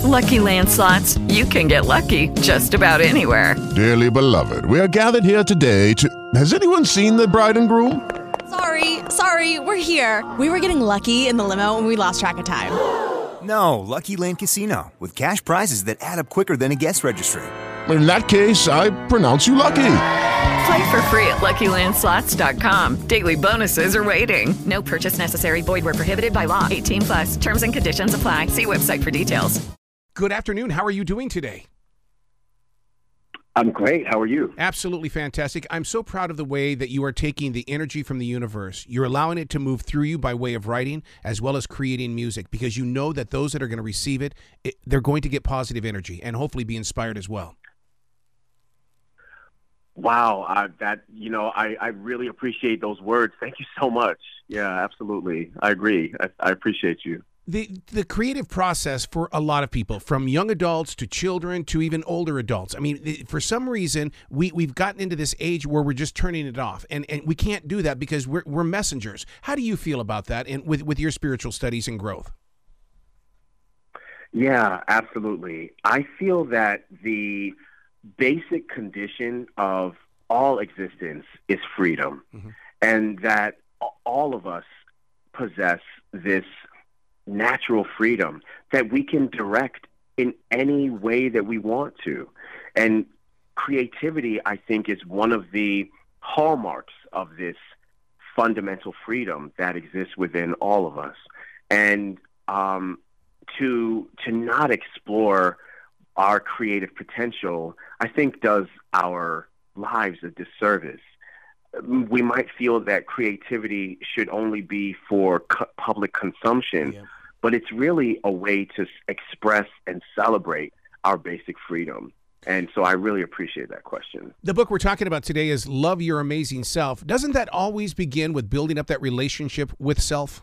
Lucky Land Slots, you can get lucky just about anywhere. Dearly beloved, we are gathered here today to... Has anyone seen the bride and groom? Sorry, we're here. We were getting lucky in the limo and we lost track of time. No, Lucky Land Casino, with cash prizes that add up quicker than a guest registry. In that case, I pronounce you lucky. Play for free at LuckyLandSlots.com. Daily bonuses are waiting. No purchase necessary. Void where prohibited by law. 18+. Terms and conditions apply. See website for details. Good afternoon. How are you doing today? I'm great. How are you? Absolutely fantastic. I'm so proud of the way that you are taking the energy from the universe. You're allowing it to move through you by way of writing as well as creating music, because you know that those that are going to receive it, they're going to get positive energy and hopefully be inspired as well. Wow, I really appreciate those words. Thank you so much. Yeah, absolutely. I agree. I appreciate you. The creative process for a lot of people, from young adults to children to even older adults. I mean, for some reason, we've gotten into this age where we're just turning it off, and we can't do that because we're messengers. How do you feel about that and with your spiritual studies and growth? Yeah, absolutely. I feel that the basic condition of all existence is freedom, and that all of us possess this natural freedom that we can direct in any way that we want to. And creativity, I think, is one of the hallmarks of this fundamental freedom that exists within all of us. And to not explore our creative potential, I think, does our lives a disservice. We might feel that creativity should only be for public consumption, but it's really a way to express and celebrate our basic freedom. And so I really appreciate that question. The book we're talking about today is Love Your Amazing Self. Doesn't that always begin with building up that relationship with self?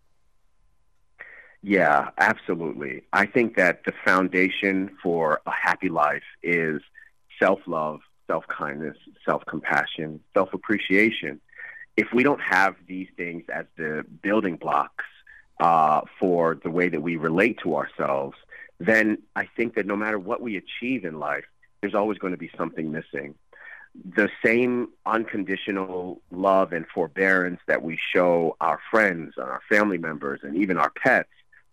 Yeah, absolutely. I think that the foundation for a happy life is self-love, self-kindness, self-compassion, self-appreciation. If we don't have these things as the building blocks for the way that we relate to ourselves, then I think that no matter what we achieve in life, there's always going to be something missing. The same unconditional love and forbearance that we show our friends, our family members, and even our pets,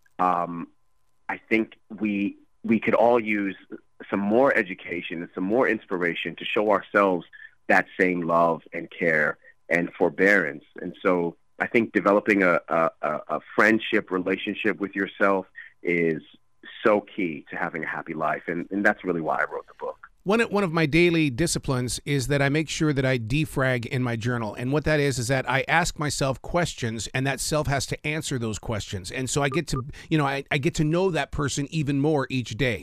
I think we could all use some more education and some more inspiration to show ourselves that same love and care and forbearance. And so I think developing a friendship relationship with yourself is so key to having a happy life. And that's really why I wrote the book. One of my daily disciplines is that I make sure that I defrag in my journal. And what that is that I ask myself questions, and that self has to answer those questions. And so I get to, I get to know that person even more each day.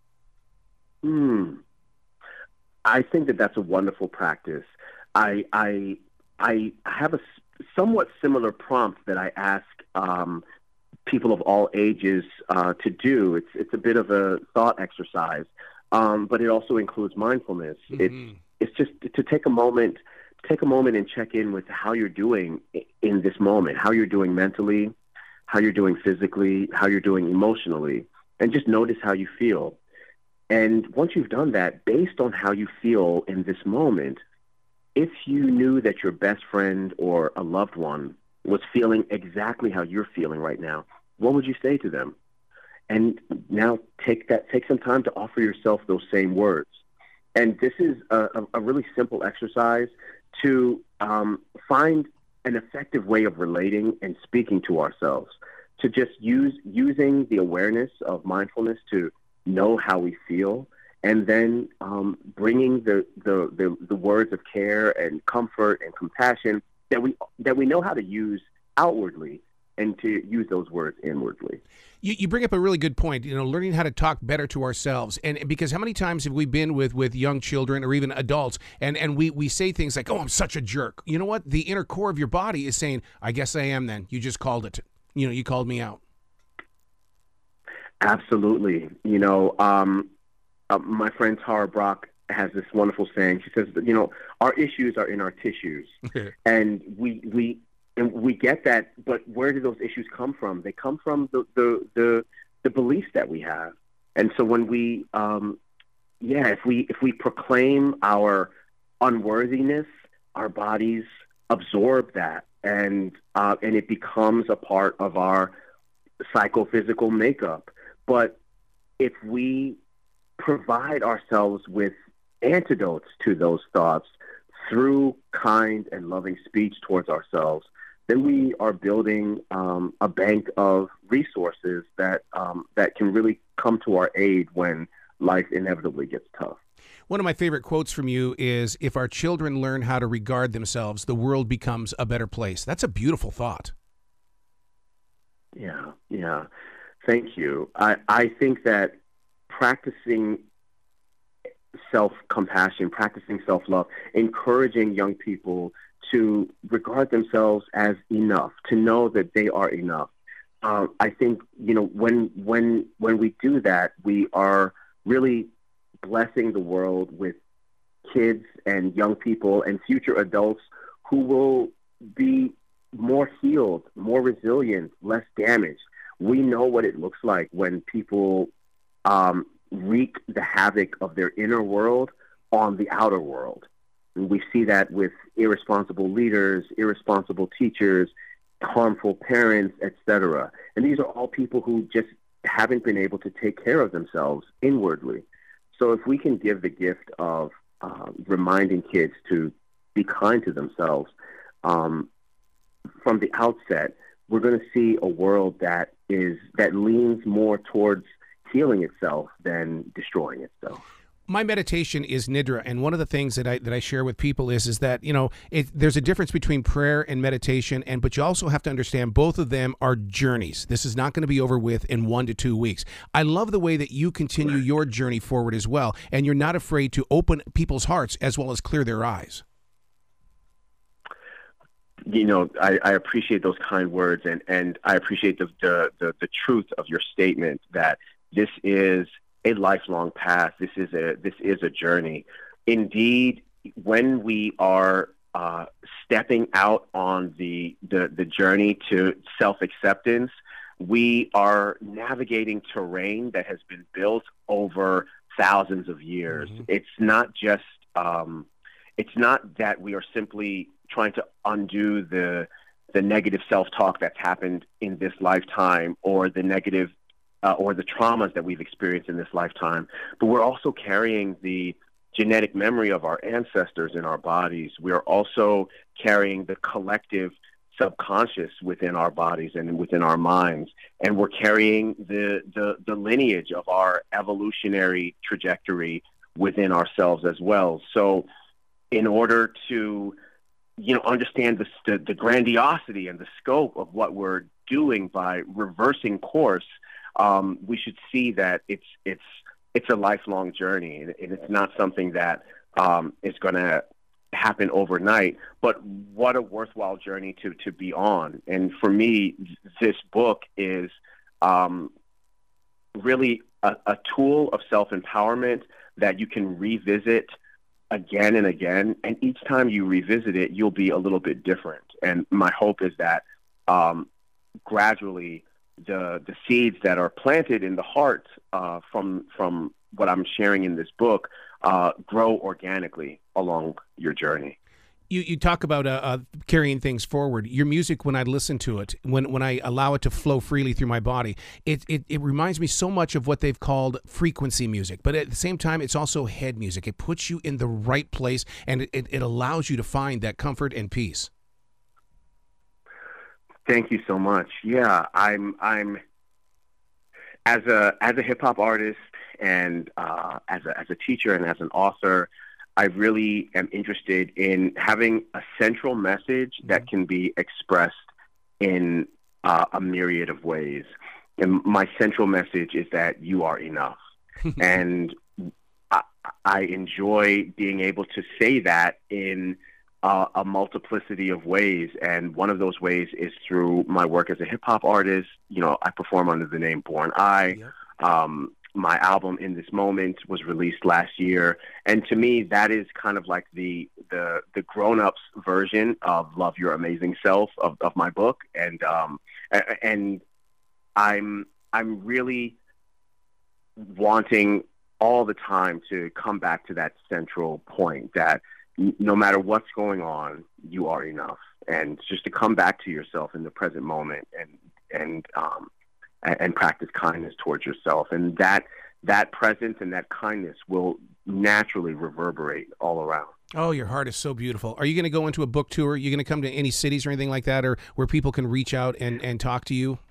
I think that that's a wonderful practice. I have a somewhat similar prompt that I ask people of all ages to do. It's a bit of a thought exercise, but it also includes mindfulness. It's just to take a moment and check in with how you're doing in this moment, how you're doing mentally, how you're doing physically, how you're doing emotionally, and just notice how you feel. And once you've done that, based on how you feel in this moment, if you knew that your best friend or a loved one was feeling exactly how you're feeling right now, what would you say to them? And now take some time to offer yourself those same words. And this is a really simple exercise to find an effective way of relating and speaking to ourselves, to just using the awareness of mindfulness to know how we feel, and then bringing the words of care and comfort and compassion that we know how to use outwardly, and to use those words inwardly. You bring up a really good point, learning how to talk better to ourselves. And because how many times have we been with young children or even adults, and we say things like, oh, I'm such a jerk. You know what? The inner core of your body is saying, I guess I am then. You just called it. You called me out. Absolutely. My friend Tara Brock has this wonderful saying. She says, our issues are in our tissues. And we get that, but where do those issues come from? They come from the beliefs that we have. And so when if we proclaim our unworthiness, our bodies absorb that, and it becomes a part of our psychophysical makeup. But if we provide ourselves with antidotes to those thoughts through kind and loving speech towards ourselves, then we are building a bank of resources that can really come to our aid when life inevitably gets tough. One of my favorite quotes from you is, if our children learn how to regard themselves, the world becomes a better place. That's a beautiful thought. Yeah. Thank you. I think that practicing self-compassion, practicing self-love, encouraging young people to regard themselves as enough, to know that they are enough. I think, when we do that, we are really blessing the world with kids and young people and future adults who will be more healed, more resilient, less damaged. We know what it looks like when people wreak the havoc of their inner world on the outer world. And we see that with irresponsible leaders, irresponsible teachers, harmful parents, etc. And these are all people who just haven't been able to take care of themselves inwardly. So if we can give the gift of reminding kids to be kind to themselves from the outset, we're going to see a world that leans more towards healing itself than destroying itself. My meditation is Nidra, and one of the things that I share with people is that there's a difference between prayer and meditation, but you also have to understand both of them are journeys. This is not going to be over with in 1 to 2 weeks. I love the way that you continue your journey forward as well, and you're not afraid to open people's hearts as well as clear their eyes. I appreciate those kind words, and I appreciate the truth of your statement that this is a lifelong path. This is a journey. Indeed, when we are stepping out on the journey to self-acceptance, we are navigating terrain that has been built over thousands of years. Mm-hmm. It's not that we are simply trying to undo the negative self-talk that's happened in this lifetime, or the negative or the traumas that we've experienced in this lifetime, but we're also carrying the genetic memory of our ancestors in our bodies. We're also carrying the collective subconscious within our bodies and within our minds, and we're carrying the lineage of our evolutionary trajectory within ourselves as well. So in order to understand the grandiosity and the scope of what we're doing by reversing course, we should see that it's a lifelong journey, and it's not something that is going to happen overnight. But what a worthwhile journey to be on. And for me, this book is really a tool of self-empowerment that you can revisit again and again. And each time you revisit it, you'll be a little bit different. And my hope is that gradually the seeds that are planted in the heart from what I'm sharing in this book grow organically along your journey. You talk about carrying things forward. Your music, when I listen to it, when I allow it to flow freely through my body, it reminds me so much of what they've called frequency music. But at the same time, it's also head music. It puts you in the right place, and it allows you to find that comfort and peace. Thank you so much. Yeah, I'm as a hip hop artist and as a teacher and as an author, I really am interested in having a central message that can be expressed in a myriad of ways. And my central message is that you are enough. And I enjoy being able to say that in a multiplicity of ways. And one of those ways is through my work as a hip hop artist. I perform under the name Born I. Yep. My album In This Moment was released last year, and to me that is kind of like the grown-ups version of Love Your Amazing Self of my book. And I'm really wanting all the time to come back to that central point that no matter what's going on, you are enough, and just to come back to yourself in the present moment and practice kindness towards yourself, and that presence and that kindness will naturally reverberate all around. Oh, your heart is so beautiful. Are you going to go into a book tour? Are you going to come to any cities or anything like that, or where people can reach out and talk to you?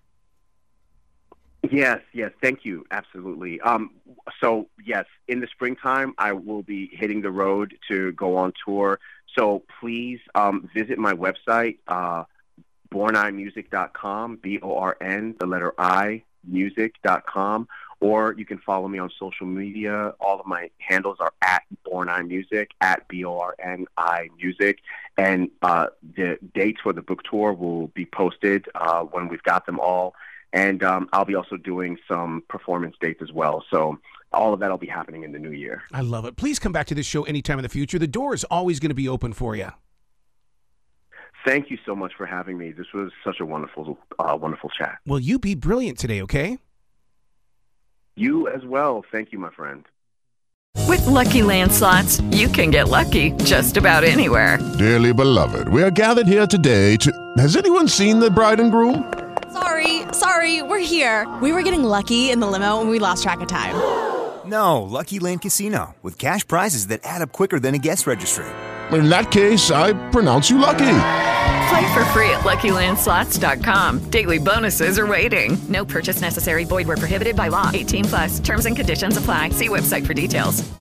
Yes, thank you. Absolutely. So yes, in the springtime, I will be hitting the road to go on tour. So please visit my website, bornimusic.com, BORN, the letter I, music.com, or you can follow me on social media. All of my handles are at bornimusic, at BORNI music, and the dates for the book tour will be posted when we've got them all. And I'll be also doing some performance dates as well. So all of that will be happening in the new year. I love it. Please come back to this show anytime in the future. The door is always going to be open for you. Thank you so much for having me. This was such a wonderful chat. Well, you be brilliant today, okay? You as well. Thank you, my friend. With Lucky Land Slots, you can get lucky just about anywhere. Dearly beloved, we are gathered here today to... Has anyone seen the bride and groom? Sorry, we're here. We were getting lucky in the limo and we lost track of time. No, Lucky Land Casino, with cash prizes that add up quicker than a guest registry. In that case, I pronounce you lucky. Play for free at LuckyLandSlots.com. Daily bonuses are waiting. No purchase necessary. Void where prohibited by law. 18+. Terms and conditions apply. See website for details.